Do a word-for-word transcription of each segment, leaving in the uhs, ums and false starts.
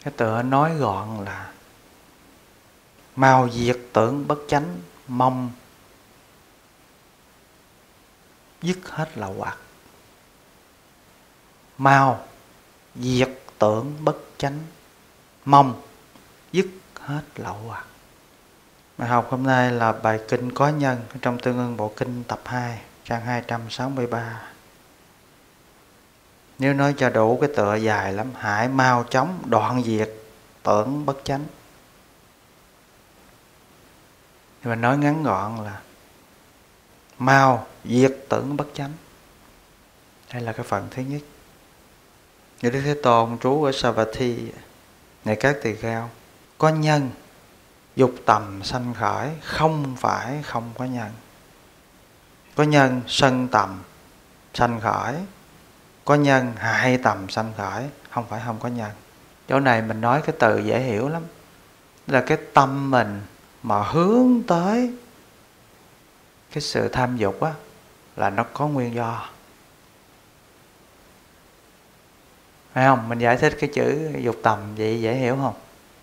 Cái tựa nói gọn là mau diệt tưởng bất chánh, mong dứt hết lậu hoặc. Mau diệt tưởng bất chánh, mong dứt hết lậu hoặc. Bài học hôm nay là bài kinh Có Nhân trong Tương Ưng Bộ Kinh tập hai, trang hai trăm sáu mươi ba. Nếu nói cho đủ cái tựa dài lắm: hãy mau chóng đoạn diệt tưởng bất chánh. Nhưng mà nói ngắn gọn là mau diệt tưởng bất chánh. Đây là cái phần thứ nhất. Như Đức Thế Tôn trú ở Savatthi: này các tỳ kheo, có nhân dục tầm sanh khởi, không phải không có nhân. Có nhân sân tầm sanh khởi, có nhân hại tầm sanh khởi, không phải không có nhân. Chỗ này mình nói cái từ dễ hiểu lắm, là cái tâm mình mà hướng tới cái sự tham dục á, là nó có nguyên do. Phải không? Mình giải thích cái chữ dục tầm vậy dễ hiểu không?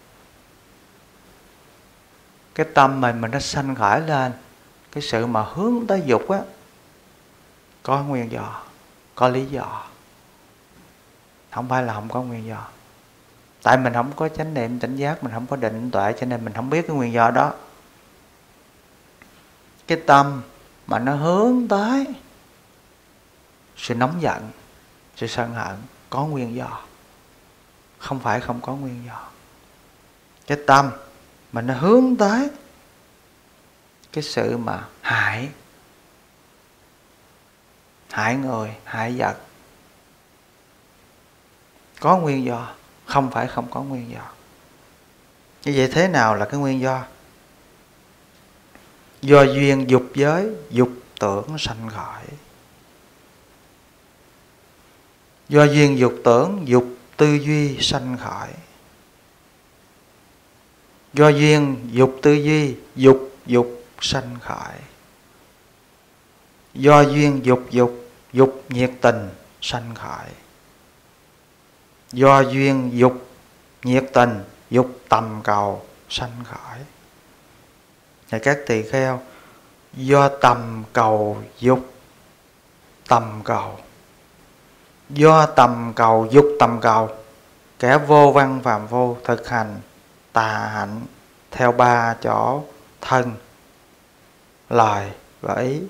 Cái tâm mình mình nó sanh khởi lên, cái sự mà hướng tới dục á, có nguyên do, có lý do. Không phải là không có nguyên do. Tại mình không có chánh niệm tỉnh giác, mình không có định tuệ, cho nên mình không biết cái nguyên do đó. Cái tâm mà nó hướng tới sự nóng giận, sự sân hận, có nguyên do, không phải không có nguyên do. Cái tâm mà nó hướng tới cái sự mà hại hại người, hại vật, có nguyên do, không phải không có nguyên do. Như vậy thế nào là cái nguyên do? Do duyên dục giới, dục tưởng sanh khởi. Do duyên dục tưởng, dục tư duy sanh khởi. Do duyên dục tư duy, dục dục sanh khởi. Do duyên dục dục, dục nhiệt tình sanh khởi. Do duyên dục nhiệt tình, dục tầm cầu sanh khởi. Này các tỳ kheo, do tầm cầu dục tầm cầu, do tầm cầu dục tầm cầu, kẻ vô văn phàm phu thực hành tà hạnh theo ba chỗ thân, lời và ý.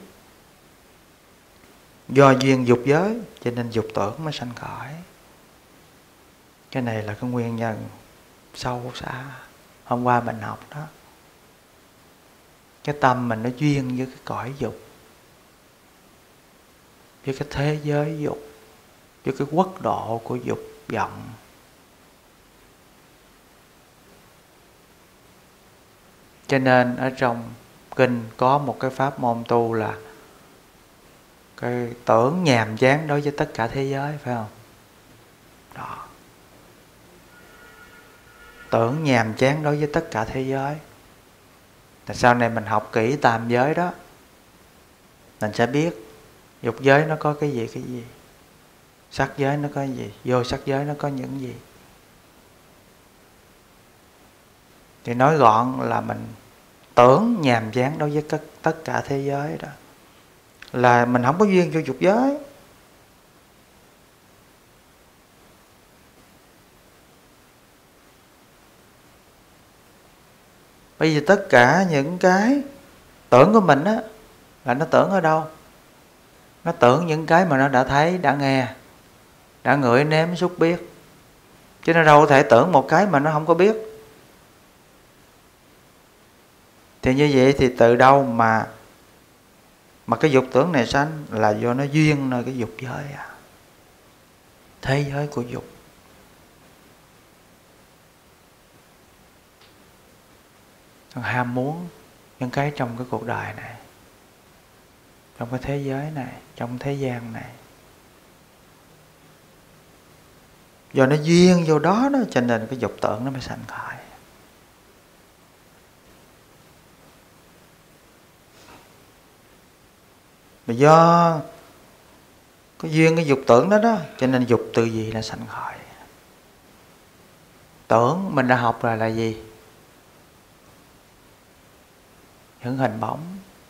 Do duyên dục giới cho nên dục tưởng mới sanh khởi. Cái này là cái nguyên nhân sâu xa, hôm qua mình học đó. Cái tâm mình nó duyên với cái cõi dục, với cái thế giới dục, với cái quốc độ của dục vọng. Cho nên ở trong kinh có một cái pháp môn tu là cái tưởng nhàm chán đối với tất cả thế giới, phải không? Đó. Tưởng nhàm chán đối với tất cả thế giới. Là sau này mình học kỹ tam giới đó, mình sẽ biết dục giới nó có cái gì cái gì, sắc giới nó có cái gì, vô sắc giới nó có những gì. Thì nói gọn là mình tưởng nhàm chán đối với tất, tất cả thế giới đó, là mình không có duyên cho dục giới. Bây giờ tất cả những cái tưởng của mình á, là nó tưởng ở đâu? Nó tưởng những cái mà nó đã thấy, đã nghe, đã ngửi, nếm, xúc, biết. Chứ nó đâu có thể tưởng một cái mà nó không có biết. Thì như vậy thì từ đâu mà Mà cái dục tưởng này sanh? Là do nó duyên nơi cái dục giới à, thế giới của dục. Nó ham muốn những cái trong cái cuộc đời này, trong cái thế giới này, trong thế gian này. Do nó duyên vô đó đó, cho nên cái dục tưởng nó mới sanh khởi. Mà do có duyên cái dục tưởng đó đó, cho nên dục tư duy nó sanh khởi. Tưởng mình đã học rồi là gì? Những hình bóng.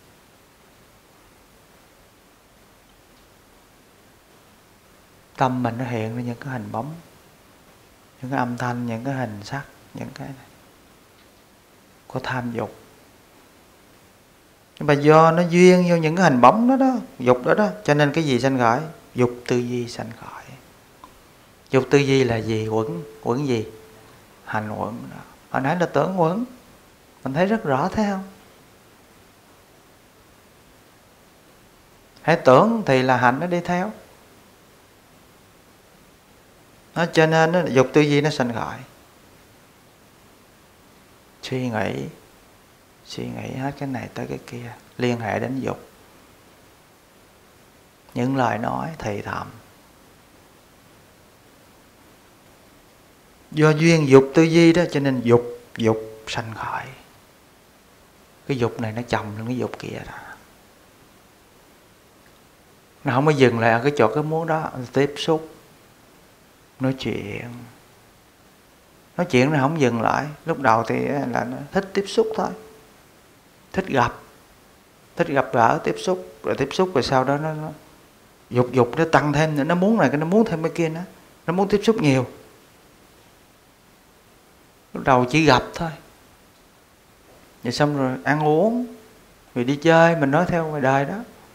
Tâm mình nó hiện ra những cái hình bóng, những cái âm thanh, những cái hình sắc, những cái này có tham dục. Nhưng mà do nó duyên vô những cái hình bóng đó đó, dục đó đó, cho nên cái gì sanh khởi? Dục tư duy sanh khởi. Dục tư duy là gì? Quẩn. Quẩn gì? Hành quẩn đó. Hồi nãy là tưởng quẩn, mình thấy rất rõ thấy không? Hãy tưởng thì là hành nó đi theo. Nó cho nên nó, dục tư duy nó sanh khởi. Suy nghĩ, suy nghĩ hết cái này tới cái kia, liên hệ đến dục. Những lời nói thì thầm. Do duyên dục tư duy đó cho nên dục, dục sanh khởi. Cái dục này nó chồng lên cái dục kia đó. Nó không có dừng lại ở cái chỗ cái muốn đó, tiếp xúc, nói chuyện. Nói chuyện nó không dừng lại. Lúc đầu thì là nó thích tiếp xúc thôi, thích gặp, thích gặp gỡ, tiếp xúc. Rồi tiếp xúc rồi sau đó nó, nó dục dục nó tăng thêm nữa. Nó muốn này, nó muốn thêm cái kia nữa. Nó muốn tiếp xúc nhiều. Lúc đầu chỉ gặp thôi, rồi xong rồi ăn uống, rồi đi chơi, mình nói theo ngoài đời đó.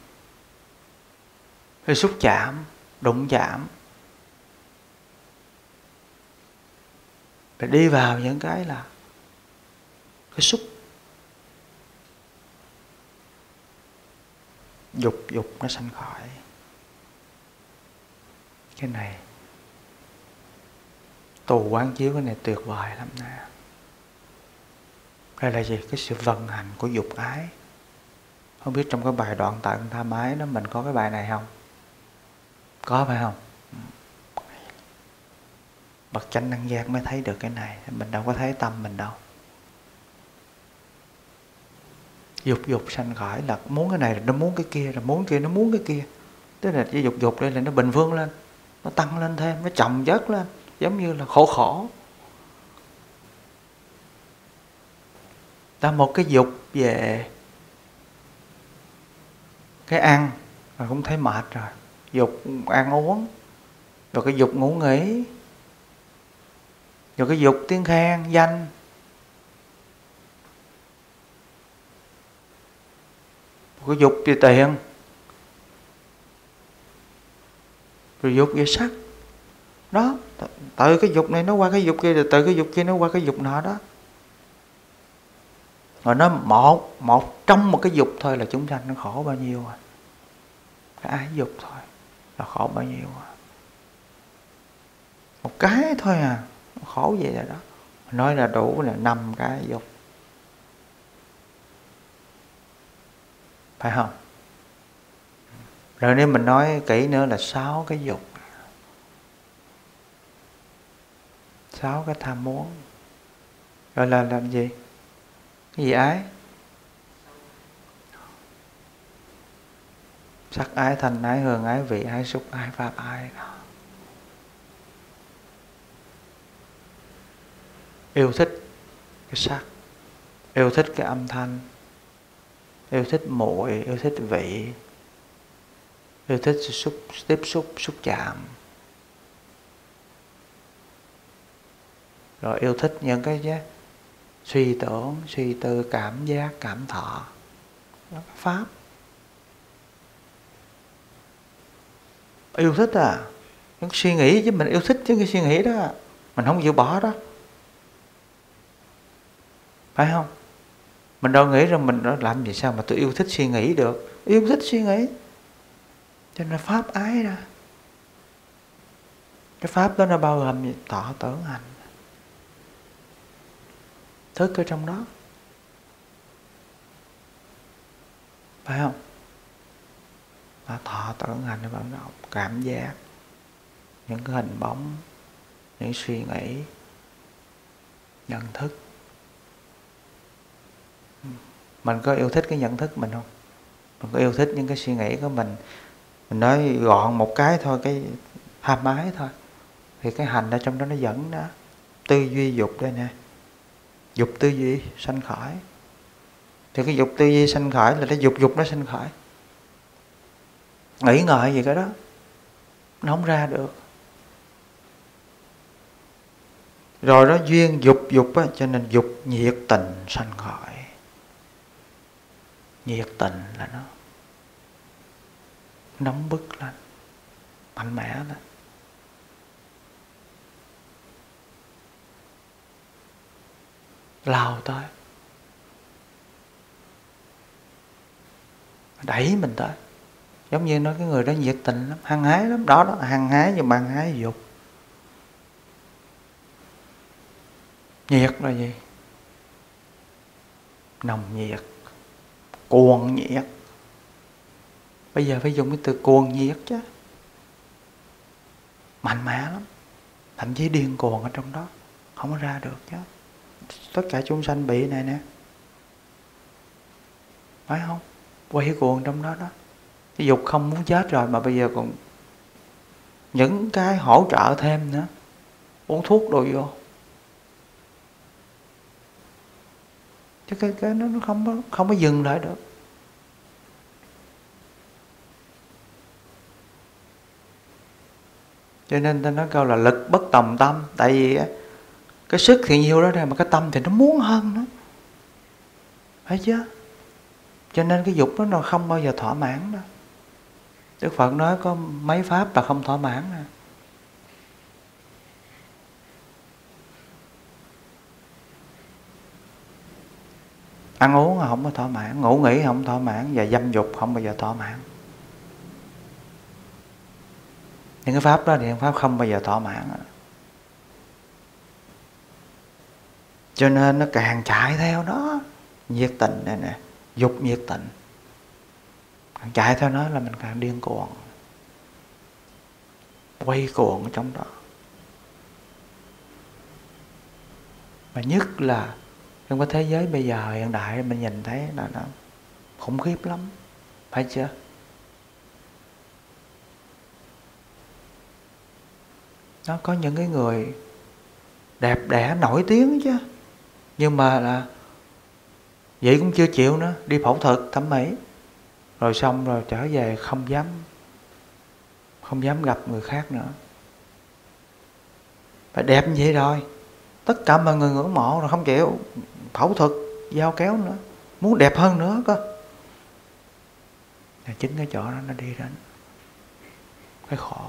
Rồi xúc chạm, đụng chạm. Rồi đi vào những cái là cái xúc. Dục, dục nó sanh khởi. Cái này tù quán chiếu cái này tuyệt vời lắm nè. Đây là gì? Cái sự vận hành của dục ái. Không biết trong cái bài đoạn tận tham ái đó mình có cái bài này không? Có phải không? Bậc chánh năng giác mới thấy được cái này. Mình đâu có thấy tâm mình đâu. Dục dục sanh khởi là muốn cái này là nó muốn cái kia, là muốn kia nó muốn cái kia. Tức là cái dục dục đây là nó bình phương lên, nó tăng lên thêm, nó chồng chất lên, giống như là khổ khổ. Ta một cái dục về cái ăn mà cũng thấy mệt rồi, dục ăn uống, rồi cái dục ngủ nghỉ, rồi cái dục tiếng khen danh, cái dục về tiền, rồi dục về sắc đó. Từ cái dục này nó qua cái dục kia, rồi từ cái dục kia nó qua cái dục nọ đó. Rồi nó một một trong một cái dục thôi là chúng sanh nó khổ bao nhiêu à? Cái ái dục thôi là khổ bao nhiêu à? Một cái thôi à, khổ vậy rồi đó. Nói là đủ là năm cái dục, phải không? Rồi nếu mình nói kỹ nữa là sáu cái dục, sáu cái tham muốn. Rồi là làm gì? Cái gì ái? Sắc ái, thanh ái, hương ái, vị ái, xúc ái, pháp ái đó. Yêu thích cái sắc, yêu thích cái âm thanh, yêu thích muội, yêu thích vị, yêu thích xúc, tiếp xúc, xúc chạm. Rồi yêu thích những cái giá, suy tưởng, suy tư, cảm giác, cảm thọ. Đó là pháp. Yêu thích à, những suy nghĩ chứ, mình yêu thích chứ cái suy nghĩ đó, mình không chịu bỏ đó, phải không? Mình đâu nghĩ rằng mình đó làm gì sao mà tôi yêu thích suy nghĩ được. Yêu thích suy nghĩ, cho nên pháp ái ra. Cái pháp đó nó bao gồm gì? Thọ tưởng hành, thức ở trong đó, phải không? Và thọ tưởng hành nó vận động, cảm giác, những cái hình bóng, những suy nghĩ, nhận thức. Mình có yêu thích cái nhận thức mình không? Mình có yêu thích những cái suy nghĩ của mình? Mình nói gọn một cái thôi, cái tham ái thôi, thì cái hành ở trong đó nó dẫn đó. tư duy dục đây nè, dục tư duy sanh khởi. Thì cái dục tư duy sanh khởi là cái dục dục nó sanh khởi. Nghĩ ngợi gì cái đó nó không ra được. Rồi đó duyên dục dục á, cho nên dục nhiệt tình sanh khởi. Nhiệt tình là nó nóng bức lên, mạnh mẽ lên. Lao tới, đẩy mình tới. Giống như nói cái người đó nhiệt tình lắm, hăng hái lắm. Đó đó, hăng hái nhưng mà hăng hái dục. Nhiệt là gì? Nồng nhiệt, cuồng nhiệt. Bây giờ phải dùng cái từ cuồng nhiệt chứ. Mạnh mẽ lắm. Thậm chí điên cuồng ở trong đó, không có ra được chứ. Tất cả chúng sanh bị này nè, phải không? Quay cuồng trong đó đó. Cái dục không muốn chết rồi mà bây giờ còn những cái hỗ trợ thêm nữa, uống thuốc đồ vô. Chứ cái, cái nó không có, không có dừng lại được. Cho nên ta nói câu là lực bất tòng tâm. Tại vì cái sức thì nhiều đó mà cái tâm thì nó muốn hơn nữa, phải chứ? Cho nên cái dục đó nó không bao giờ thỏa mãn đâu. Đức Phật nói có mấy pháp là không thỏa mãn nè. Ăn uống không có thỏa mãn, ngủ nghỉ không thỏa mãn, và dâm dục không bao giờ thỏa mãn. Những cái pháp đó thì pháp không bao giờ thỏa mãn. Cho nên nó càng chạy theo nó, nhiệt tình này nè, dục nhiệt tình, càng chạy theo nó là mình càng điên cuồng, quay cuồng ở trong đó. Và nhất là trong cái thế giới bây giờ hiện đại mình nhìn thấy là nó khủng khiếp lắm, phải chưa? Nó có những cái người đẹp đẽ nổi tiếng chứ, nhưng mà là vậy cũng chưa chịu nữa, đi phẫu thuật thẩm mỹ rồi xong rồi trở về không dám không dám gặp người khác nữa. Phải đẹp như vậy rồi, tất cả mọi người ngưỡng mộ rồi không chịu phẫu thuật dao kéo nữa, muốn đẹp hơn nữa cơ. Là chính cái chỗ đó nó đi đến cái khổ.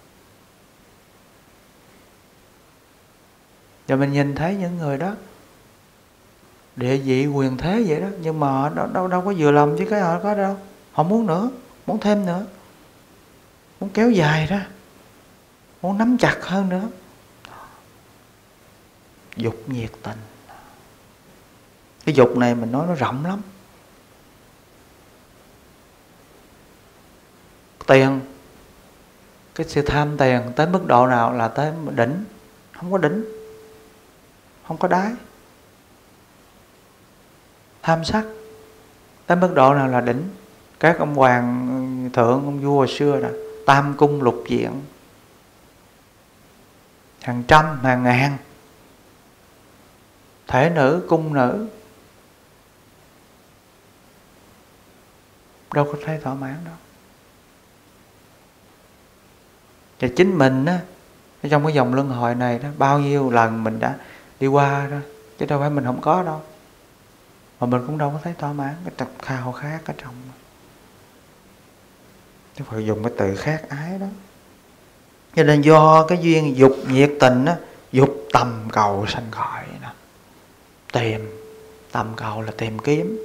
Và mình nhìn thấy những người đó địa vị quyền thế vậy đó, nhưng mà đâu, đâu, đâu có vừa lòng chứ cái họ có đâu. Họ muốn nữa, muốn thêm nữa, muốn kéo dài ra, muốn nắm chặt hơn nữa. Dục nhiệt tình. Cái dục này mình nói nó rộng lắm. Tiền, cái sự tham tiền tới mức độ nào là tới đỉnh? Không có đỉnh, không có đáy. Tham sắc tới mức độ nào là đỉnh? Các ông hoàng thượng, ông vua hồi xưa là tam cung lục viện, hàng trăm, hàng ngàn thể nữ, cung nữ, đâu có thấy thỏa mãn đâu. Và chính mình á, trong cái dòng luân hồi này đó, bao nhiêu lần mình đã đi qua đó, chứ đâu phải mình không có đâu. Mà mình cũng đâu có thấy thỏa mãn, cái tập khao khát ở trong. Chứ phải dùng cái từ khát ái đó. Cho nên do cái duyên dục nhiệt tình á, dục tầm cầu sanh khởi nè. Tìm, tầm cầu là tìm kiếm.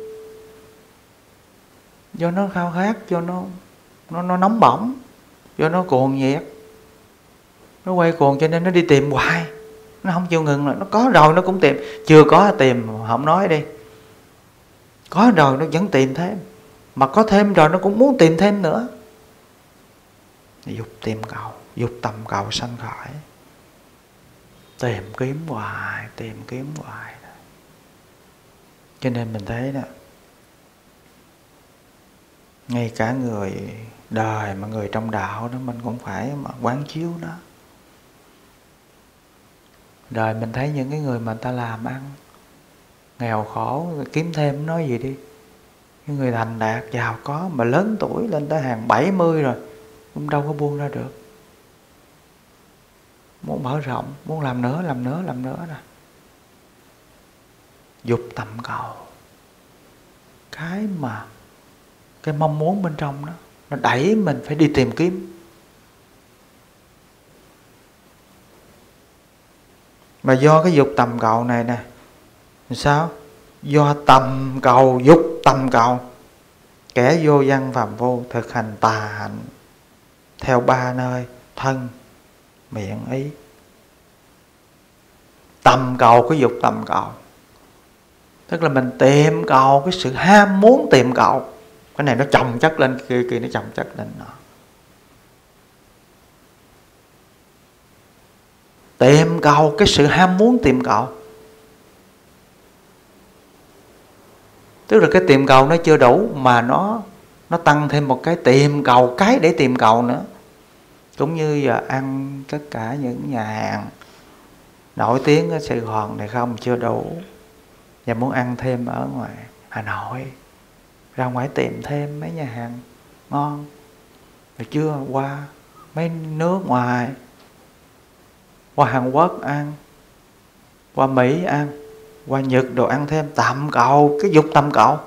Do nó khao khát, do nó nó, nó nóng bỏng, do nó cuồng nhiệt, nó quay cuồng, cho nên nó đi tìm hoài, nó không chịu ngừng. Nó có rồi nó cũng tìm, chưa có tìm không nói đi, có rồi nó vẫn tìm thêm, mà có thêm rồi nó cũng muốn tìm thêm nữa. Dục tìm cầu, dục tầm cầu sanh khởi, tìm kiếm hoài, tìm kiếm hoài. Cho nên mình thấy đó, ngay cả người đời mà người trong đạo đó mình cũng phải mà quán chiếu đó. Đời mình thấy những cái người mà người ta làm ăn nghèo khổ, kiếm thêm nói gì đi, những người thành đạt giàu có mà lớn tuổi lên tới hàng bảy mươi rồi cũng đâu có buông ra được. Muốn mở rộng, muốn làm nữa, làm nữa, làm nữa nè. Dục tầm cầu, cái mà cái mong muốn bên trong đó, nó đẩy mình phải đi tìm kiếm. Mà do cái dục tầm cầu này nè, sao? Do tầm cầu, dục tầm cầu, kẻ vô văn phàm phu thực hành tà hạnh theo ba nơi: thân, miệng, ý. Tầm cầu cái dục tầm cầu, tức là mình tìm cầu cái sự ham muốn tìm cầu. Cái này nó chồng chất lên, kia kia nó chồng chất lên nọ. Tìm cầu cái sự ham muốn tìm cầu, tức là cái tìm cầu nó chưa đủ mà nó nó tăng thêm một cái tìm cầu cái để tìm cầu nữa. Cũng như giờ ăn tất cả những nhà hàng nổi tiếng ở Sài Gòn này không, chưa đủ, và muốn ăn thêm ở ngoài Hà Nội, ra ngoài tìm thêm mấy nhà hàng ngon, rồi chưa qua mấy nước ngoài, qua Hàn Quốc ăn, qua Mỹ ăn, qua Nhật đồ ăn thêm. Tầm cầu, cái dục tầm cầu.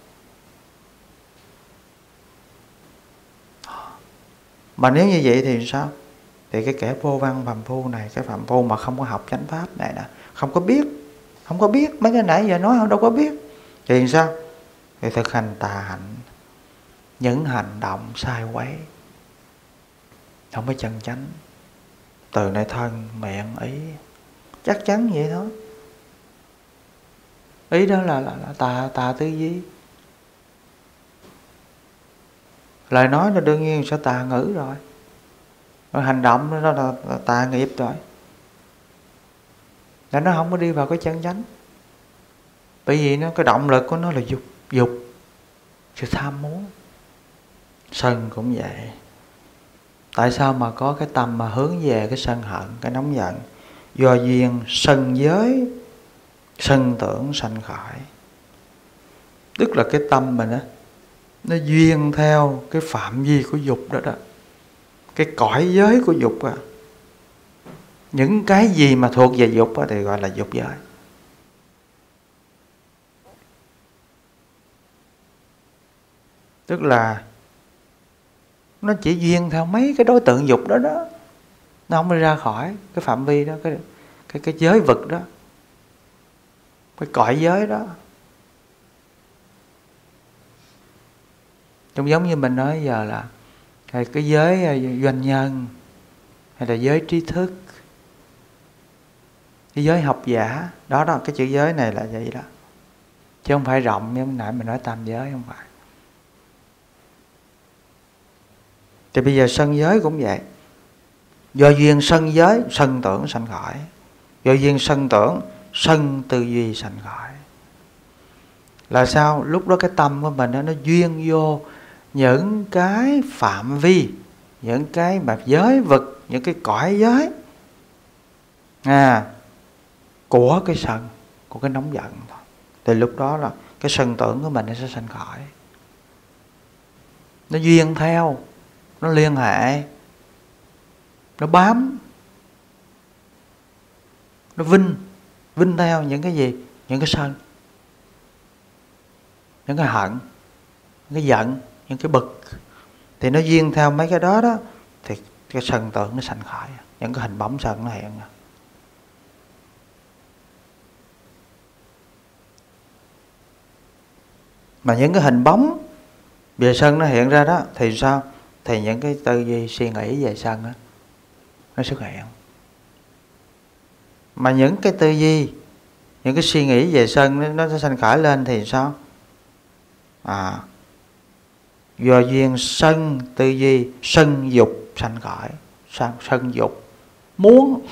Mà nếu như vậy thì sao? Thì cái kẻ vô văn phàm phu này, cái phàm phu mà không có học chánh pháp này nè, không có biết, không có biết mấy cái nãy giờ nói, đâu có biết, thì sao? Thì thực hành tà hạnh, những hành động sai quấy, không có chân chánh, từ nơi thân, miệng, ý. Chắc chắn vậy thôi. Ý đó là, là, là tà, tà tư duy. Lời nói là đương nhiên sẽ tà ngữ rồi, rồi hành động đó là, là tà nghiệp rồi. Là nó không có đi vào cái chân chánh. Bởi vì nó, cái động lực của nó là dục, dục, sự tham muốn. Sân cũng vậy. Tại sao mà có cái tâm mà hướng về cái sân hận, cái nóng giận? Do duyên sân giới, sân tưởng sanh khởi. Tức là cái tâm mình á, nó duyên theo cái phạm vi của dục đó đó, cái cõi giới của dục á. Những cái gì mà thuộc về dục á thì gọi là dục giới. Tức là nó chỉ duyên theo mấy cái đối tượng dục đó đó, nó không đi ra khỏi cái phạm vi đó, cái cái cái giới vực đó, cái cõi giới đó. Cũng giống như mình nói giờ là cái, cái giới doanh nhân, hay là giới trí thức, cái giới học giả đó đó, cái chữ giới này là vậy đó, chứ không phải rộng như nãy mình nói tam giới, không phải. Thì bây giờ sân giới cũng vậy. Do duyên sân giới, sân tưởng sanh khởi. Do duyên sân tưởng, sân tư duy sanh khởi. Là sao? Lúc đó cái tâm của mình đó, nó duyên vô những cái phạm vi, những cái mà giới vực, những cái cõi giới à, của cái sân, của cái nóng giận. Thì lúc đó là cái sân tưởng của mình nó sẽ sanh khởi. Nó duyên theo, nó liên hệ, nó bám, nó vinh, vinh theo những cái gì? Những cái sân, những cái hận, những cái giận, những cái bực. Thì nó duyên theo mấy cái đó đó, thì cái sân tưởng nó sanh khởi, những cái hình bóng sân nó hiện. Mà những cái hình bóng về sân nó hiện ra đó thì sao? Thì những cái tư duy suy nghĩ về sân đó, nó xuất hiện. Mà những cái tư duy, những cái suy nghĩ về sân nó sẽ sanh khởi lên thì sao? À, do duyên sân tư duy, sân dục sanh khởi. Sân, sân dục muốn,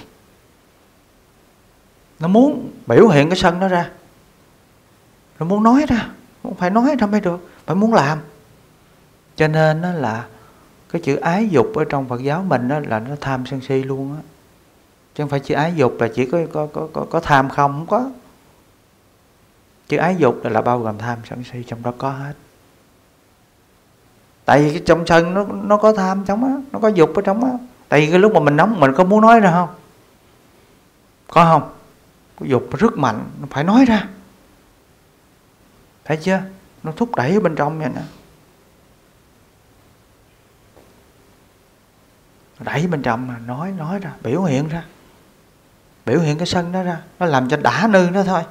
nó muốn biểu hiện cái sân đó ra, nó muốn nói ra, không phải nói ra mới được, phải muốn làm. Cho nên đó là cái chữ ái dục ở trong Phật giáo mình đó là nó tham sân si luôn á. Chứ không phải chữ ái dục là chỉ có có có có, có tham không, không có. Chữ ái dục là, là bao gồm tham sân si, trong đó có hết. Tại vì cái trong sân nó nó có tham trong á, nó có dục ở trong á. Tại vì cái lúc mà mình nóng mình có muốn nói ra không? Có không? Cái dục nó rất mạnh, nó phải nói ra. Thấy chưa? Nó thúc đẩy ở bên trong vậy nè. Đẩy bên trong mà nói nói ra, biểu hiện ra. Biểu hiện cái sân đó ra, nó làm cho đã nư nó thôi.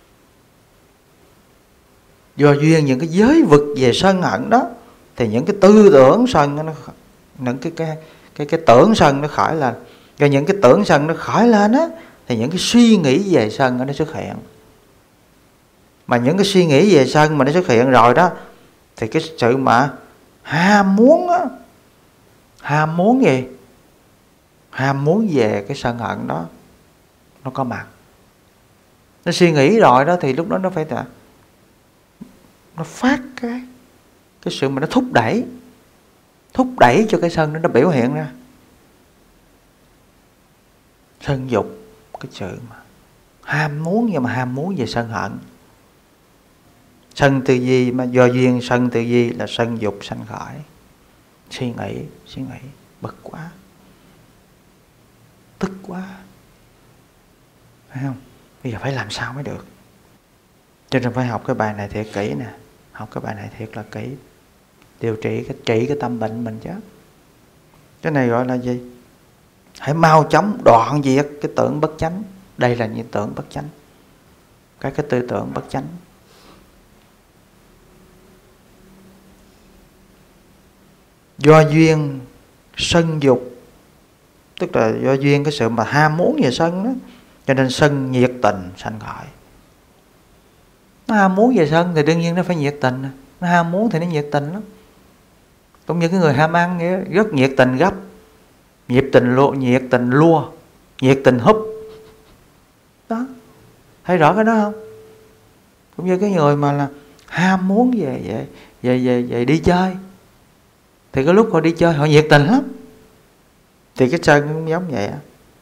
Do duyên những cái giới vực về sân hận đó, thì những cái tư tưởng sân nó, những cái cái cái cái tưởng sân nó khởi lên. Do những cái tưởng sân nó khởi lên á, thì những cái suy nghĩ về sân nó xuất hiện. Mà những cái suy nghĩ về sân mà nó xuất hiện rồi đó, thì cái sự mà ham muốn á, ham muốn gì? Ham muốn về cái sân hận đó nó có mặt. Nó suy nghĩ rồi đó, thì lúc đó nó phải là nó phát cái cái sự mà nó thúc đẩy, thúc đẩy cho cái sân đó nó biểu hiện ra. Sân dục, cái sự mà ham muốn, nhưng mà ham muốn về sân hận. Sân từ gì mà do duyên sân từ gì là sân dục sanh khởi. Suy nghĩ, suy nghĩ, bực quá, tức quá, phải không? Bây giờ phải làm sao mới được. Cho nên phải học cái bài này thiệt kỹ nè. Học cái bài này thiệt là kỹ. Điều trị cái trị cái tâm bệnh mình chứ. Cái này gọi là gì? Hãy mau chóng đoạn diệt cái tưởng bất chánh. Đây là những tưởng bất chánh. Cái cái tư tưởng bất chánh. Do duyên sân dục, tức là do duyên cái sự mà ham muốn về sân đó, cho nên sân nhiệt tình sanh khởi. Nó ham muốn về sân thì đương nhiên nó phải nhiệt tình. Nó ham muốn thì nó nhiệt tình lắm. Cũng như cái người ham ăn vậy, rất nhiệt tình gấp, nhiệt tình lua, nhiệt tình lua, nhiệt tình húp. Đó, thấy rõ cái đó không? Cũng như cái người mà là ham muốn về về về về, về đi chơi, thì cái lúc họ đi chơi họ nhiệt tình lắm. Thì cái sân cũng giống vậy á.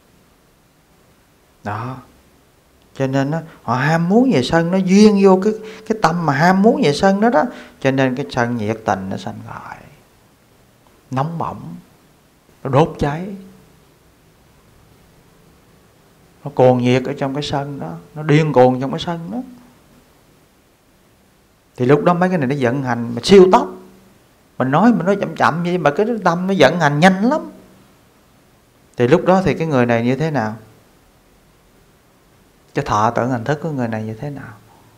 Đó. Cho nên đó, họ ham muốn về sân, nó duyên vô cái cái tâm mà ham muốn về sân đó đó. Cho nên cái sân nhiệt tình nó sanh khởi, nóng bỏng, nó đốt cháy, nó cuồng nhiệt ở trong cái sân đó, nó điên cuồng trong cái sân đó. Thì lúc đó mấy cái này nó vận hành mà siêu tốc. Mình nói mình nói chậm chậm vậy mà cái tâm nó vận hành nhanh lắm. Thì lúc đó thì cái người này như thế nào? Cái thọ tưởng hành thức của người này như thế nào?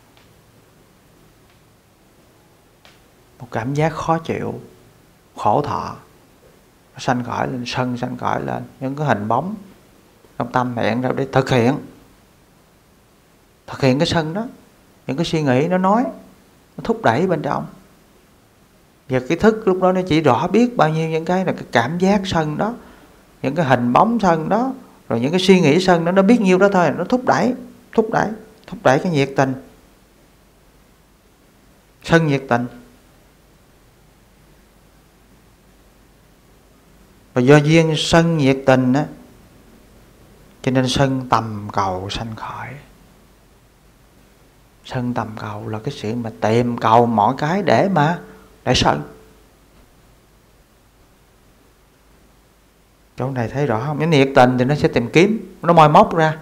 Một cảm giác khó chịu, khổ thọ, nó sanh khởi lên, sân sanh khởi lên, những cái hình bóng trong tâm hiện ra để thực hiện, thực hiện cái sân đó, những cái suy nghĩ nó nói, nó thúc đẩy bên trong. Và cái thức lúc đó nó chỉ rõ biết bao nhiêu những cái là cái cảm giác sân đó, những cái hình bóng sân đó, rồi những cái suy nghĩ sân đó, nó biết nhiêu đó thôi, nó thúc đẩy, thúc đẩy, thúc đẩy cái nhiệt tình. Sân nhiệt tình. Và do duyên sân nhiệt tình á, cho nên sân tầm cầu sanh khởi. Sân tầm cầu là cái sự mà tìm cầu mọi cái để mà để sân. Chỗ này thấy rõ không? Cái nhiệt tình thì nó sẽ tìm kiếm, nó moi móc ra.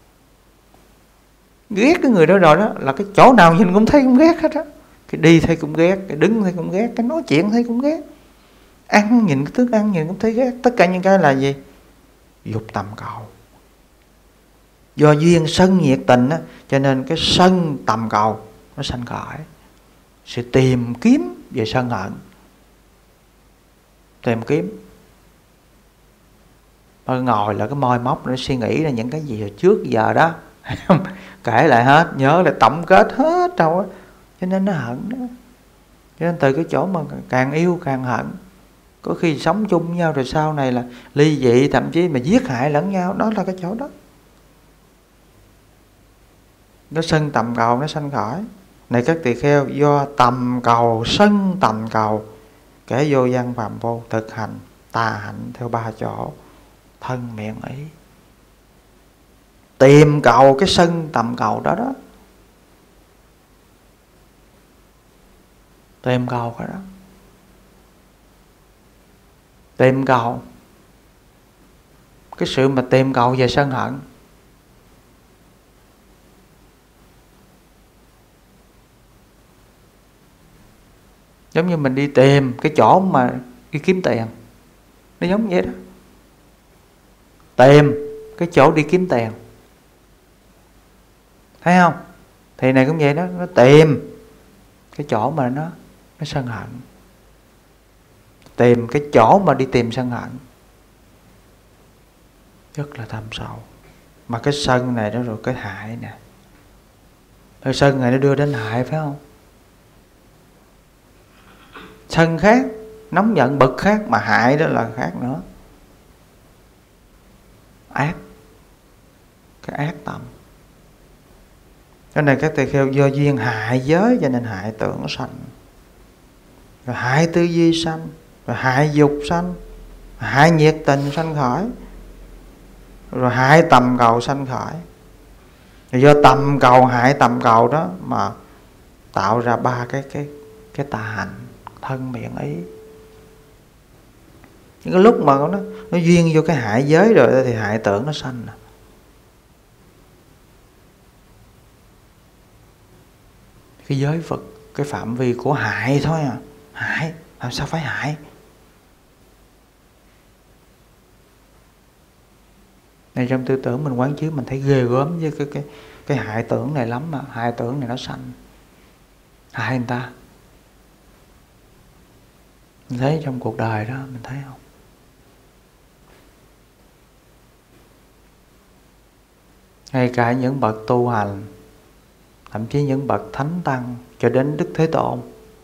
Ghét cái người đó rồi đó, là cái chỗ nào nhìn cũng thấy cũng ghét hết á. Cái đi thấy cũng ghét, cái đứng thấy cũng ghét, cái nói chuyện thấy cũng ghét. Ăn nhìn cái thức ăn nhìn cũng thấy ghét. Tất cả những cái là gì? Dục tầm cầu. Do duyên sân nhiệt tình á, cho nên cái sân tầm cầu nó sanh khởi. Sự tìm kiếm về sân hận. Tìm kiếm. Nó ngồi là cái môi móc, nó suy nghĩ ra những cái gì hồi trước giờ đó. Kể lại hết, nhớ lại tổng kết hết đâu á. Cho nên nó hận đó. Cho nên từ cái chỗ mà càng yêu càng hận. Có khi sống chung với nhau rồi sau này là ly dị, thậm chí mà giết hại lẫn nhau. Đó là cái chỗ đó. Nó sân tầm cầu nó sanh khởi. Này các tỳ kheo, do tầm cầu, sân tầm cầu, kẻ vô văn phàm vô thực hành tà hạnh theo ba chỗ: thân, miệng, ý. tìm cầu cái sân tầm cầu đó đó, tìm cầu cái đó, tìm cầu cái sự mà tìm cầu về sân hận. Giống như mình đi tìm cái chỗ mà đi kiếm tiền, nó giống vậy đó. Tìm cái chỗ đi kiếm tiền, thấy không? Thì này cũng vậy đó, nó tìm cái chỗ mà nó nó sân hận, tìm cái chỗ mà đi tìm sân hận, rất là thâm sâu. Mà cái sân này đó rồi cái hại nè, cái sân này nó đưa đến hại, phải không? Sân khác, nóng giận bực khác, mà hại đó là khác nữa. Ác, cái ác tâm. Cái này các thầy kheo do duyên hại giới cho nên hại tưởng sanh, rồi hại tư duy sanh, rồi hại dục sanh, hại nhiệt tình sanh khởi, rồi hại tầm cầu sanh khởi. Rồi do tầm cầu hại tầm cầu đó mà tạo ra ba cái cái cái tà hạnh thân miệng ý. Những cái lúc mà nó nó duyên vô cái hại giới rồi thì hại tưởng nó sanh nè. Cái giới vực, cái phạm vi của hại thôi à. Hại, làm sao phải hại? Này trong tư tưởng mình quán chiếu mình thấy ghê gớm với cái cái cái hại tưởng này lắm mà. Hại tưởng này nó sanh, hại người ta. Mình thấy trong cuộc đời đó, mình thấy không? Ngay cả những bậc tu hành, thậm chí những bậc thánh tăng cho đến Đức Thế Tôn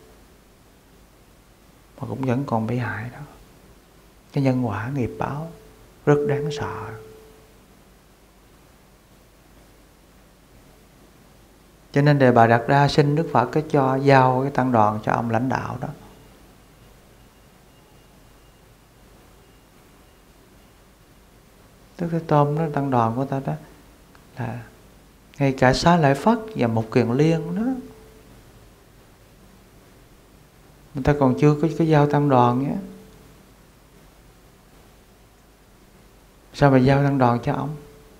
mà cũng vẫn còn bị hại đó. Cái nhân quả nghiệp báo rất đáng sợ. Cho nên Đề Bà Đạt Đa xin Đức Phật cái cho giao cái tăng đoàn cho ông lãnh đạo đó. Đức Thế Tôn nói tăng đoàn của ta đó là ngay cả Xá Lợi Phất và Mục Kiền Liên đó, người ta còn chưa có cái giao tăng đoàn nhé. Sao mà giao tăng đoàn cho ông?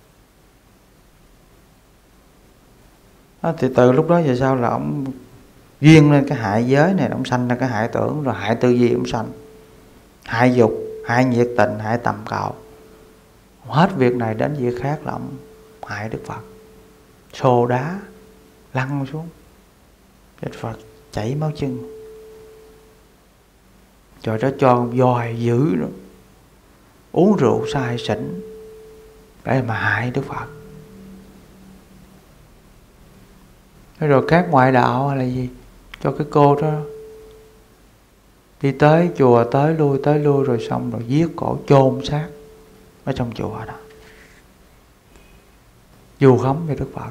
Đó, thì từ lúc đó về sau là ông duyên lên cái hại giới này, ông sanh ra cái hại tưởng, rồi hại tư duy ông sanh, hại dục, hại nhiệt tình, hại tầm cầu. Hết việc này đến việc khác là ông hại Đức Phật. Xô đá lăn xuống, Đức Phật chảy máu chân. Rồi đó cho ông dòi dữ nữa, uống rượu say xỉn để mà hại Đức Phật. Rồi các ngoại đạo là gì? Cho cái cô đó đi tới chùa tới lui tới lui rồi xong rồi giết cổ chôn xác ở trong chùa đó, vu khống cho Đức Phật.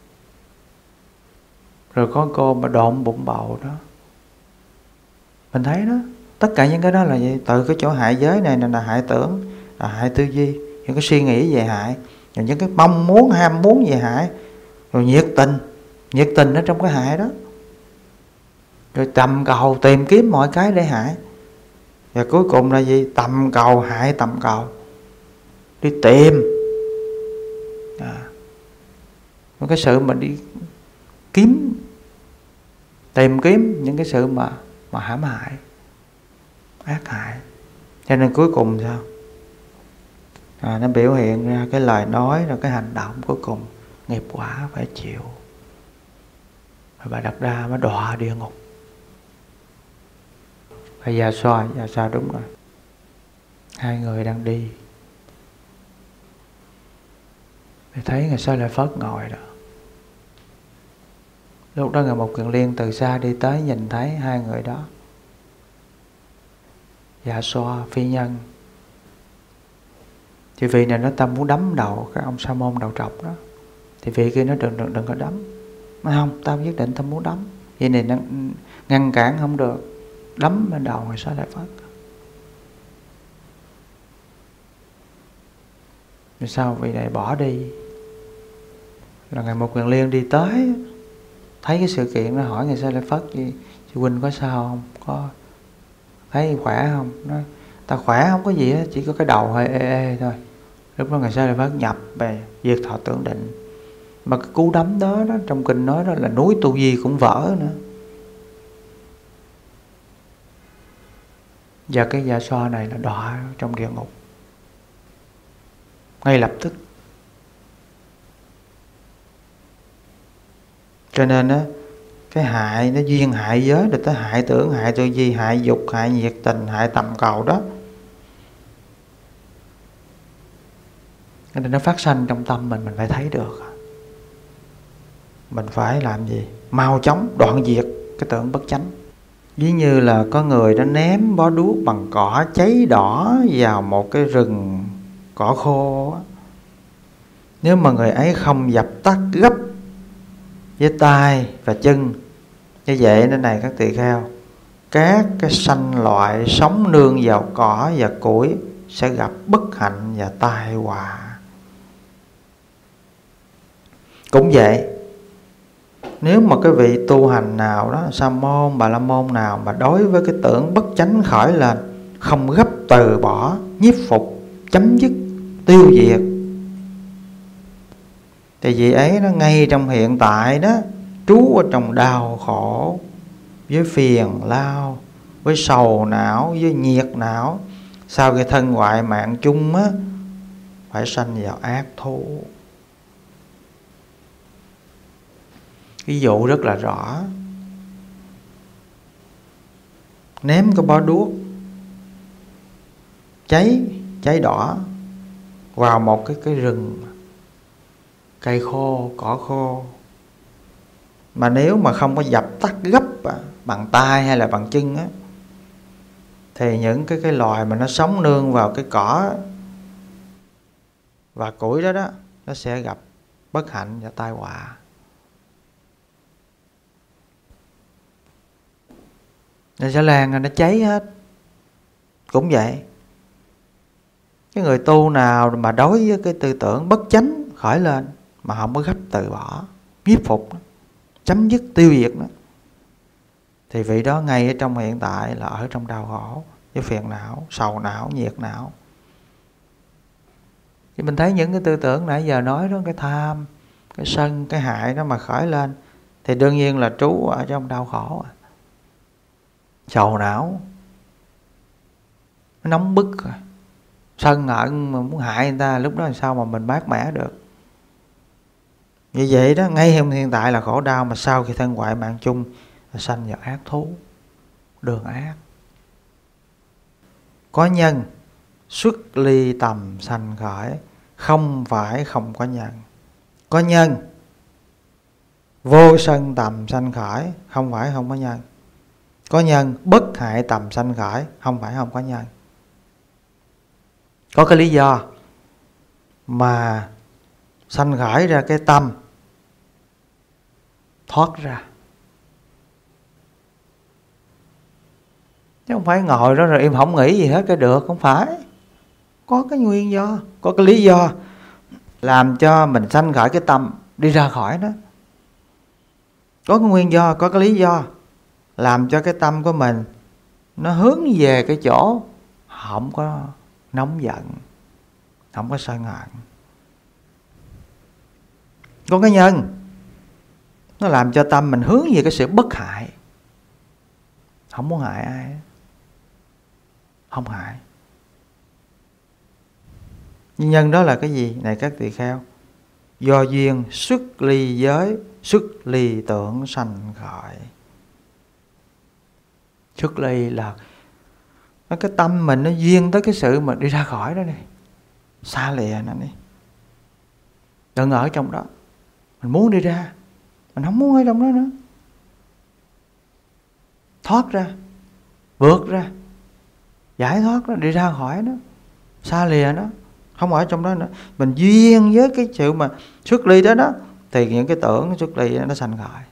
Rồi có cô mà độn bụng bầu đó, mình thấy đó, tất cả những cái đó là gì? Từ cái chỗ hại giới này là hại tưởng, là hại tư duy, những cái suy nghĩ về hại, rồi những cái mong muốn ham muốn về hại, rồi nhiệt tình, nhiệt tình ở trong cái hại đó, rồi tầm cầu tìm kiếm mọi cái để hại, và cuối cùng là gì? Tầm cầu hại tầm cầu, đi tìm à, cái sự mà đi kiếm, tìm kiếm những cái sự mà mà hãm hại, ác hại. Cho nên cuối cùng sao? À, nó biểu hiện ra cái lời nói, rồi cái hành động, cuối cùng nghiệp quả phải chịu. Rồi Bà Đạt Đa mới đọa địa ngục. Và Già Xoa, Già Xoa đúng rồi. Hai người đang đi, thì thấy Ngài Xá Lợi Phất ngồi đó. Lúc đó Ngài Mục Kiền Liên từ xa đi tới, nhìn thấy hai người đó. Dạ Xoa, phi nhân. Thì vị này nó tâm muốn đấm đầu cái ông sa môn đầu trọc đó. Thì vị kia nó đừng đừng đừng có đấm. Nói không, tao nhất định tao muốn đấm. Vậy này nó ngăn cản không được, đấm lên đầu Ngài Xá Lợi Phất. Rồi sau vị này bỏ đi. Là ngày một Quyền Liên đi tới, thấy cái sự kiện nó hỏi Ngài Sa Lợi Phất: chị, chị Huynh có sao không, có thấy khỏe không? Nói ta khỏe không có gì hết, chỉ có cái đầu hơi ê ê thôi. Lúc đó Ngài Sa Lợi Phất nhập về diệt thọ tưởng định. Mà cái cú đấm đó, đó trong kinh nói đó là núi Tu Di cũng vỡ nữa. Và cái Dạ Xoa này là đọa trong địa ngục ngay lập tức. Cho nên á, cái hại nó duyên hại giới, được tới hại tưởng, hại tư duy, hại dục, hại nhiệt tình, hại tầm cầu đó, nên nó phát sanh trong tâm mình, mình phải thấy được. Mình phải làm gì? Mau chóng đoạn diệt cái tưởng bất chánh. Ví như là có người đã ném bó đuốc bằng cỏ cháy đỏ vào một cái rừng cỏ khô. Nếu mà người ấy không dập tắt gấp với tay và chân, như vậy nên này các tỳ kheo, các cái sanh loại sống nương vào cỏ và củi sẽ gặp bất hạnh và tai họa. Cũng vậy, nếu mà cái vị tu hành nào đó, sa môn, bà la môn nào mà đối với cái tưởng bất chánh khởi lên, không gấp từ bỏ, nhiếp phục, chấm dứt, tiêu diệt, thì vị ấy nó ngay trong hiện tại đó trú ở trong đau khổ, với phiền lao, với sầu não, với nhiệt não. Sau cái thân ngoại mạng chung á, phải sanh vào ác thú. Ví dụ rất là rõ, ném cái bó đuốc cháy cháy đỏ vào một cái cái rừng cây khô, cỏ khô, mà nếu mà không có dập tắt gấp bằng tay hay là bằng chân á, thì những cái cái loài mà nó sống nương vào cái cỏ và củi đó đó, nó sẽ gặp bất hạnh và tai họa. Nó sẽ lan, nó cháy hết. Cũng vậy, cái người tu nào mà đối với cái tư tưởng bất chánh khởi lên mà không có gấp từ bỏ, nhiếp phục nó, chấm dứt tiêu diệt nó, thì vị đó ngay ở trong hiện tại là ở trong đau khổ, với phiền não, sầu não, nhiệt não. Thì mình thấy những cái tư tưởng nãy giờ nói đó, cái tham, cái sân, cái hại đó mà khởi lên, thì đương nhiên là trú ở trong đau khổ, sầu não, nóng bức, sân hận mà muốn hại người ta, lúc đó làm sao mà mình mát mẻ được. Như vậy đó, ngay hiện tại là khổ đau, mà sau khi thân ngoại mạng chung là sanh vào ác thú, đường ác. Có nhân xuất ly tầm sanh khởi, không phải không có nhân. Có nhân vô sân tầm sanh khởi, không phải không có nhân. Có nhân bất hại tầm sanh khởi, không phải không có nhân. Có cái lý do mà sanh khởi ra cái tâm thoát ra, chứ không phải ngồi đó rồi im không nghĩ gì hết cái được. Không phải, có cái nguyên do, có cái lý do làm cho mình sanh khởi cái tâm đi ra khỏi đó. Có cái nguyên do, có cái lý do làm cho cái tâm của mình nó hướng về cái chỗ không có nóng giận, không có sân hận. Có cái nhân nó làm cho tâm mình hướng về cái sự bất hại, không muốn hại ai, không hại. Nguyên nhân đó là cái gì? Này các tỳ kheo, do duyên xuất ly giới, xuất ly tưởng sanh khởi. Xuất ly là cái tâm mình nó duyên tới cái sự mà đi ra khỏi đó đi, xa lìa nó đi, đừng ở trong đó. Mình muốn đi ra, mình không muốn ở trong đó nữa, thoát ra, vượt ra, giải thoát nó, đi ra khỏi nó, xa lìa nó, không ở trong đó nữa. Mình duyên với cái sự mà xuất ly đó đó, thì những cái tưởng xuất ly đó, nó sanh khởi.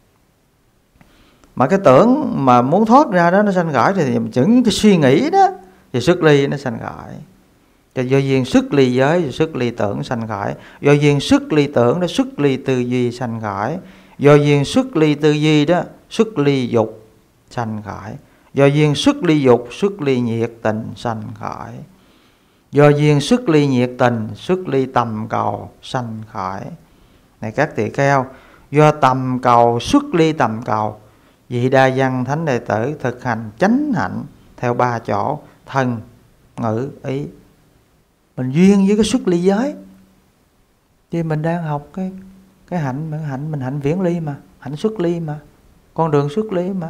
Mà cái tưởng mà muốn thoát ra đó nó sanh khởi, thì những cái suy nghĩ đó thì xuất ly nó sanh khởi. Cho do duyên xuất ly giới, xuất ly tưởng sanh khởi. Do duyên xuất ly tưởng đó, xuất ly tư duy sanh khởi. Do duyên xuất ly tư duy đó, xuất ly dục sanh khởi. Do duyên xuất ly dục, xuất ly nhiệt tình sanh khởi. Do duyên xuất ly nhiệt tình, xuất ly tầm cầu sanh khởi. Này các tỳ kheo, do tầm cầu xuất ly tầm cầu, vị đa văn thánh đệ tử thực hành chánh hạnh theo ba chỗ: thân, ngữ, ý. Mình duyên với cái xuất ly giới, chứ mình đang học cái cái hạnh, mình hạnh mình hạnh viễn ly mà, hạnh xuất ly mà, con đường xuất ly mà.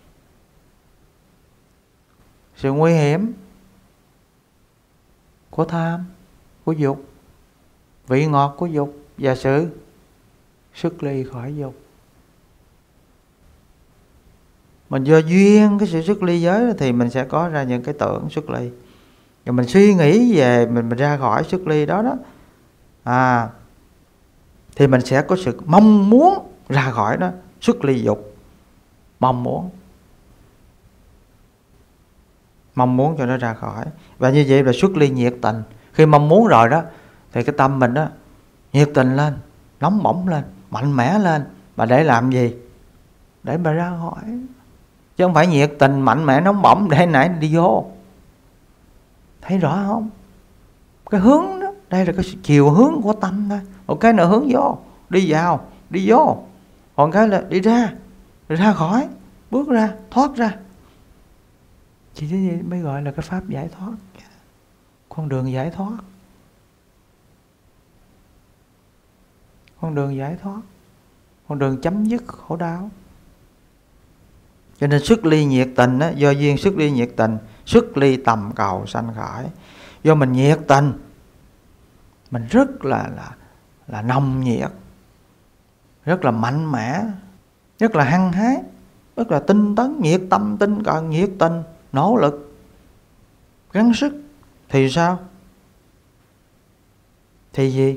Sự nguy hiểm của tham, của dục, vị ngọt của dục và sự xuất ly khỏi dục. Mình do duyên cái sự xuất ly giới thì mình sẽ có ra những cái tưởng xuất ly. Rồi mình suy nghĩ về mình mình ra khỏi xuất ly đó đó, à, thì mình sẽ có sự mong muốn ra khỏi đó, xuất ly dục, mong muốn, mong muốn cho nó ra khỏi. Và như vậy là xuất ly nhiệt tình. Khi mong muốn rồi đó thì cái tâm mình đó nhiệt tình lên, nóng bỏng lên, mạnh mẽ lên. Mà để làm gì? Để mà ra khỏi, chứ không phải nhiệt tình mạnh mẽ nóng bỏng để nãy đi vô. Thấy rõ không? Cái hướng đó, đây là cái chiều hướng của tâm thôi. Một cái nữa hướng vô, đi vào, đi vô. Còn cái là đi ra, ra khỏi, bước ra, thoát ra. Chỉ thế gì mới gọi là cái pháp giải thoát, con đường giải thoát, con đường giải thoát, con đường chấm dứt khổ đau. Cho nên xuất ly nhiệt tình đó, do duyên xuất ly nhiệt tình, xuất ly tầm cầu sanh khởi. Do mình nhiệt tình, mình rất là là là nồng nhiệt, rất là mạnh mẽ, rất là hăng hái, rất là tinh tấn, nhiệt tâm, tinh cần, nhiệt tình, nỗ lực, gắng sức. Thì sao? Thì gì?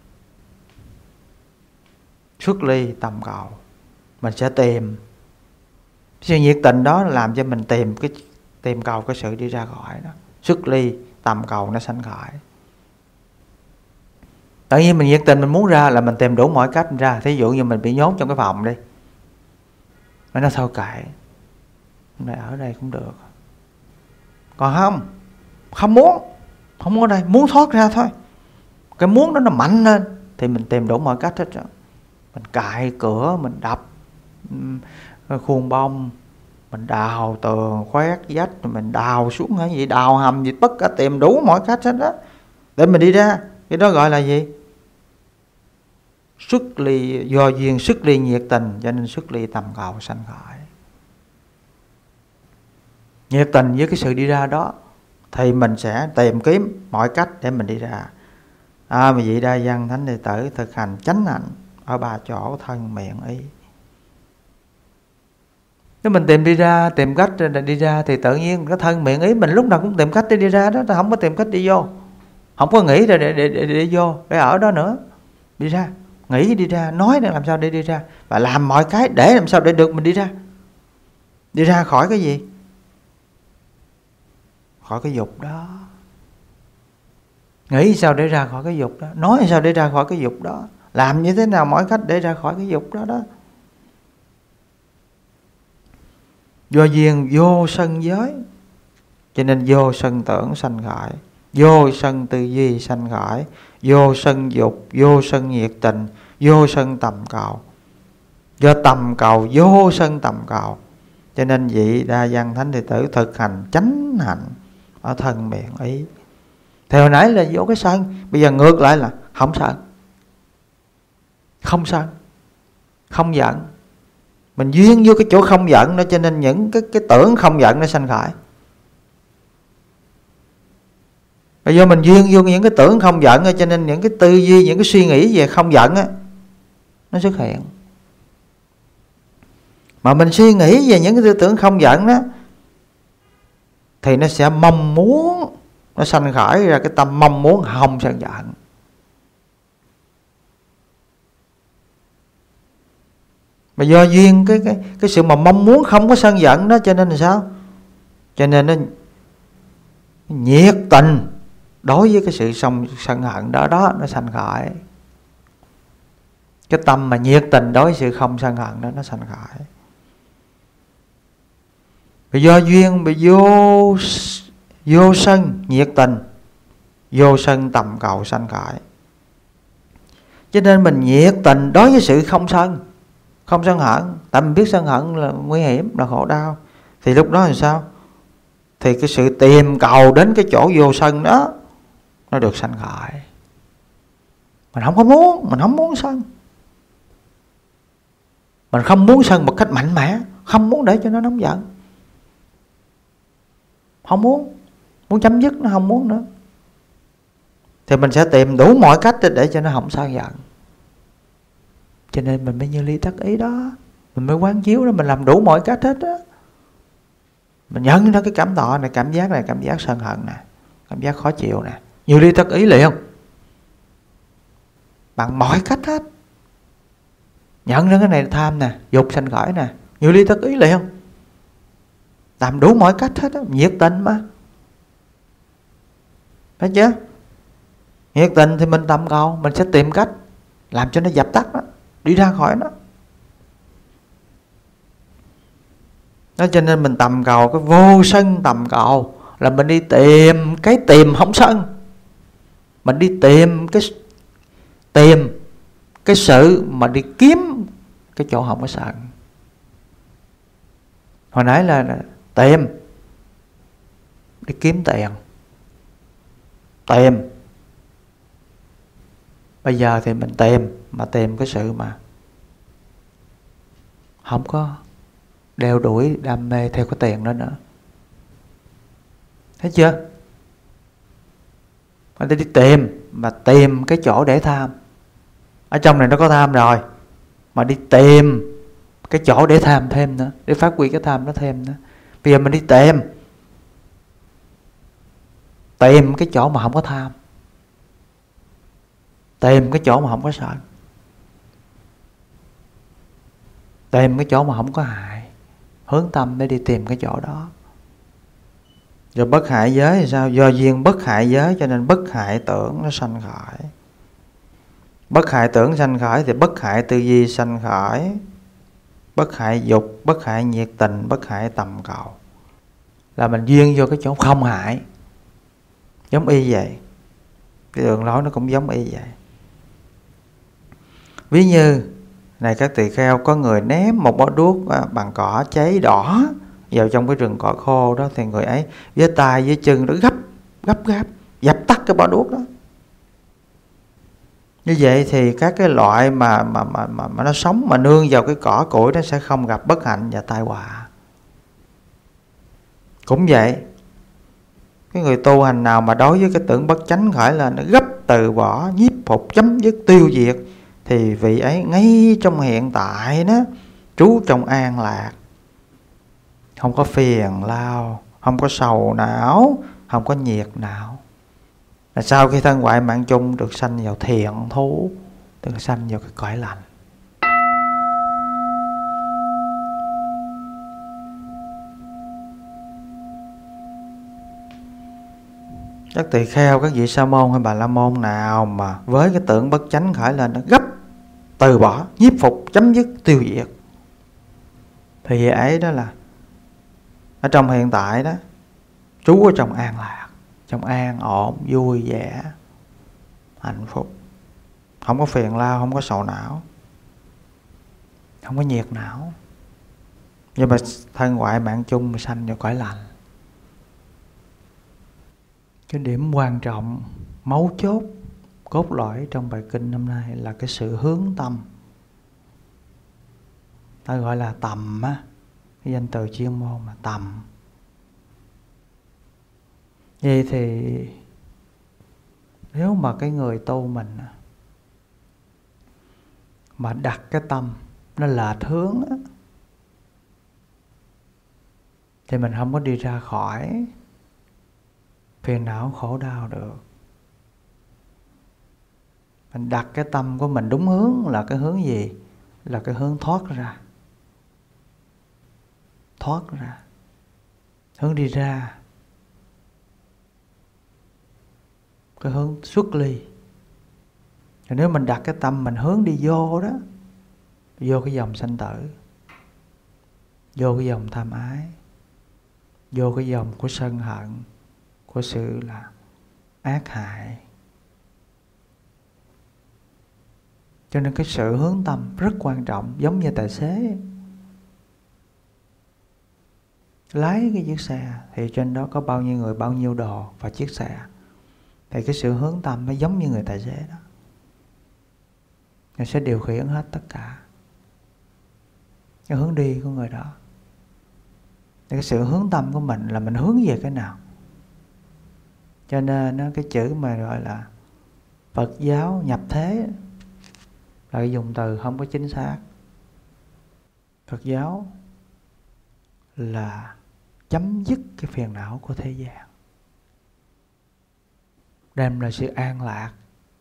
Xuất ly tầm cầu, mình sẽ tìm. Sự nhiệt tình đó làm cho mình tìm cái tìm cầu cái sự đi ra khỏi đó. Xuất ly tầm cầu nó sanh khởi. Tự nhiên mình nhiệt tình mình muốn ra là mình tìm đủ mọi cách ra. Thí dụ như mình bị nhốt trong cái phòng đi, mà nó thôi kệ, này ở đây cũng được. Còn không, không muốn, không muốn ở đây, muốn thoát ra thôi. Cái muốn đó nó mạnh lên thì mình tìm đủ mọi cách hết rồi. Mình cạy cửa, mình đập khuôn bông, mình đào tường, khoét vách, mình đào xuống hay gì, đào hầm gì, tất cả tìm đủ mọi cách hết đó để mình đi ra. Cái đó gọi là gì? Xuất ly, do duyên xuất ly nhiệt tình, cho nên xuất ly tầm cầu sanh khởi. Nhiệt tình với cái sự đi ra đó thì mình sẽ tìm kiếm mọi cách để mình đi ra. À, mà vị đa văn thánh đệ tử thực hành chánh hạnh ở ba chỗ: thân, miệng, ý. Nếu mình tìm đi ra, tìm cách để đi ra thì tự nhiên cái thân, miệng, ý mình lúc nào cũng tìm cách để đi ra đó, không có tìm cách đi vô. Không có nghĩ để để, để, để, để đi vô, để ở đó nữa. Đi ra, nghĩ đi ra, nói để làm sao để đi ra, và làm mọi cái để làm sao để được mình đi ra. Đi ra khỏi cái gì? Khỏi cái dục đó. Nghĩ sao để ra khỏi cái dục đó, nói sao để ra khỏi cái dục đó, làm như thế nào mọi cách để ra khỏi cái dục đó đó. Do duyên vô sân giới, cho nên vô sân tưởng sanh khởi, vô sân tư duy sanh khởi, vô sân dục, vô sân nhiệt tình, vô sân tầm cầu. Do tầm cầu, vô sân tầm cầu, cho nên vị đa văn thánh đệ tử thực hành chánh hạnh ở thân, miệng, ý. Thì hồi nãy là vô cái sân, bây giờ ngược lại là không sân, không sân, không giận. Mình duyên vô cái chỗ không giận đó, cho nên những cái, cái tưởng không giận nó sanh khởi. Bây giờ mình duyên vô những cái tưởng không giận đó, cho nên những cái tư duy, những cái suy nghĩ về không giận á, nó xuất hiện. Mà mình suy nghĩ về những cái tư tưởng không giận đó thì nó sẽ mong muốn, nó sanh khởi ra cái tâm mong muốn không sân giận. Mà do duyên cái, cái, cái sự mà mong muốn không có sân giận đó, cho nên là sao? Cho nên nó nhiệt tình đối với cái sự sân, sân hận đó đó nó sanh khởi. Cái tâm mà nhiệt tình đối với sự không sân hận đó nó sanh khởi. Vì do duyên bị vô vô sân nhiệt tình, vô sân tầm cầu sanh khởi. Cho nên mình nhiệt tình đối với sự không sân, không sân hận. Tại mình biết sân hận là nguy hiểm, là khổ đau. Thì lúc đó thì sao? Thì cái sự tìm cầu đến cái chỗ vô sân đó nó được sanh khởi. Mình không có muốn, mình không muốn sân. Mình không muốn sân một cách mạnh mẽ, không muốn để cho nó nóng giận. Không muốn, muốn chấm dứt nó không muốn nữa. Thì mình sẽ tìm đủ mọi cách để cho nó không sân giận. Cho nên mình mới như ly tác ý đó. Mình mới quán chiếu đó, mình làm đủ mọi cách hết á. Mình nhận ra cái cảm thọ này, cảm giác này, cảm giác sân hận nè, cảm giác khó chịu nè, như ly tác ý liền. Bằng mọi cách hết. Nhận ra cái này là tham nè, dục sanh khởi nè, như ly tác ý liền. Làm đủ mọi cách hết á, nhiệt tình mà. Thấy chưa? Nhiệt tình thì mình tầm cầu, mình sẽ tìm cách làm cho nó dập tắt nó, đi ra khỏi nó. Đó, cho nên mình tầm cầu cái vô sân tầm cầu là mình đi tìm cái tìm không sân. Mình đi tìm cái tìm cái sự mà đi kiếm cái chỗ không có sân. Hồi nãy là, là tìm đi kiếm tiền, tìm. Bây giờ thì mình tìm, mà tìm cái sự mà không có đeo đuổi đam mê theo cái tiền đó nữa. Thấy chưa? Mình đi tìm, mà tìm cái chỗ để tham. Ở trong này nó có tham rồi, mà đi tìm cái chỗ để tham thêm nữa, để phát huy cái tham nó thêm nữa. Bây giờ mình đi tìm Tìm cái chỗ mà không có tham, tìm cái chỗ mà không có sợ, tìm cái chỗ mà không có hại. Hướng tâm để đi tìm cái chỗ đó. Rồi bất hại giới thì sao? Do duyên bất hại giới cho nên bất hại tưởng nó sanh khởi. Bất hại tưởng sanh khởi thì bất hại tư duy sanh khởi. Bất hại dục, bất hại nhiệt tình, bất hại tầm cầu. Là mình duyên vô cái chỗ không hại. Giống y vậy. Cái đường lối nó cũng giống y vậy. Ví như này các tỳ kheo, có người ném một bó đuốc bằng cỏ cháy đỏ vào trong cái rừng cỏ khô đó, thì người ấy với tay với chân nó gấp gấp gáp dập tắt cái bó đuốc đó. Như vậy thì các cái loại mà mà mà mà, mà nó sống mà nương vào cái cỏ củi nó sẽ không gặp bất hạnh và tai họa. Cũng vậy, cái người tu hành nào mà đối với cái tưởng bất chánh khởi là nó gấp từ bỏ, nhiếp phục, chấm dứt, tiêu diệt, thì vị ấy ngay trong hiện tại đó trú trong an lạc, không có phiền lao, không có sầu não, không có nhiệt não. Là sau khi thân ngoại mạng chung được sanh vào thiện thú, được sanh vào cái cõi lành. Các tỳ kheo, các vị sa môn hay bà la môn nào mà với cái tưởng bất chánh khởi lên nó gấp từ bỏ, nhiếp phục, chấm dứt, tiêu diệt, thì vậy ấy đó là ở trong hiện tại đó trú ở trong an lạc, trong an ổn, vui vẻ, hạnh phúc, không có phiền lao, không có sầu não, không có nhiệt não. Nhưng mà thân ngoại mạng chung mà sanh vào cõi lành. Cái điểm quan trọng, mấu chốt, cốt lõi trong bài kinh hôm nay là cái sự hướng tâm. Ta gọi là tầm á, cái danh từ chuyên môn là tầm. Vậy thì nếu mà cái người tu mình mà đặt cái tâm nó lệch hướng á, thì mình không có đi ra khỏi phiền não khổ đau được. Mình đặt cái tâm của mình đúng hướng là cái hướng gì? Là cái hướng thoát ra. Thoát ra. Hướng đi ra. cái hướng xuất ly. Rồi nếu mình đặt cái tâm mình hướng đi vô đó, vô cái dòng sanh tử, vô cái dòng tham ái, vô cái dòng của sân hận, của sự là ác hại. Cho nên cái sự hướng tâm rất quan trọng, giống như tài xế lái cái chiếc xe thì trên đó có bao nhiêu người, bao nhiêu đồ và chiếc xe, thì cái sự hướng tâm nó giống như người tài xế đó, nó sẽ điều khiển hết tất cả cái hướng đi của người đó. Thì cái sự hướng tâm của mình là mình hướng về cái nào. Cho nên nó cái chữ mà gọi là Phật giáo nhập thế là cái dùng từ không có chính xác. Phật giáo là chấm dứt cái phiền não của thế gian, đem lại sự an lạc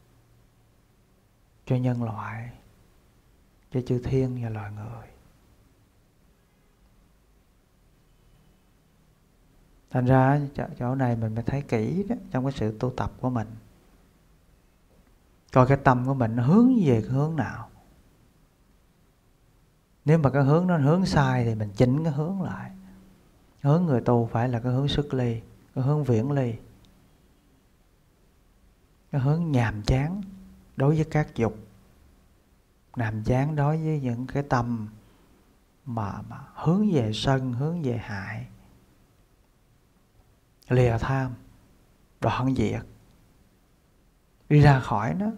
cho nhân loại, cho chư thiên và loài người. Thành ra chỗ này mình phải thấy kỹ đó, trong cái sự tu tập của mình, coi cái tâm của mình nó hướng về cái hướng nào. Nếu mà cái hướng nó hướng sai thì mình chỉnh cái hướng lại. Hướng người tu phải là cái hướng xuất ly, cái hướng viễn ly, cái hướng nhàm chán đối với các dục, nhàm chán đối với những cái tâm mà, mà hướng về sân, hướng về hại, lìa tham, đoạn diệt, đi ra khỏi nó,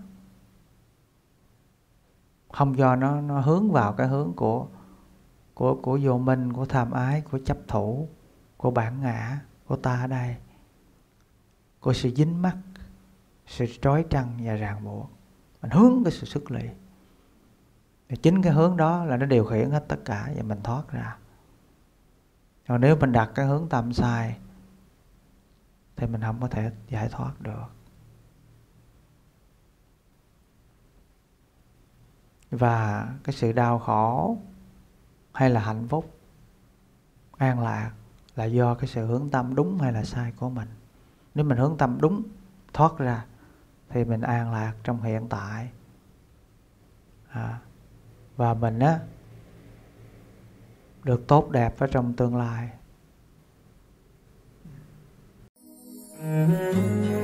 không do nó nó hướng vào cái hướng của của của vô minh, của tham ái, của chấp thủ, của bản ngã, của ta ở đây, của sự dính mắc, sự trói trăng và ràng buộc. Mình hướng cái sự xuất ly, thì chính cái hướng đó là nó điều khiển hết tất cả và mình thoát ra. Còn nếu mình đặt cái hướng tâm sai thì mình không có thể giải thoát được. Và cái sự đau khổ hay là hạnh phúc, an lạc là do cái sự hướng tâm đúng hay là sai của mình. Nếu mình hướng tâm đúng, thoát ra, thì mình an lạc trong hiện tại. À, và mình á được tốt đẹp ở trong tương lai.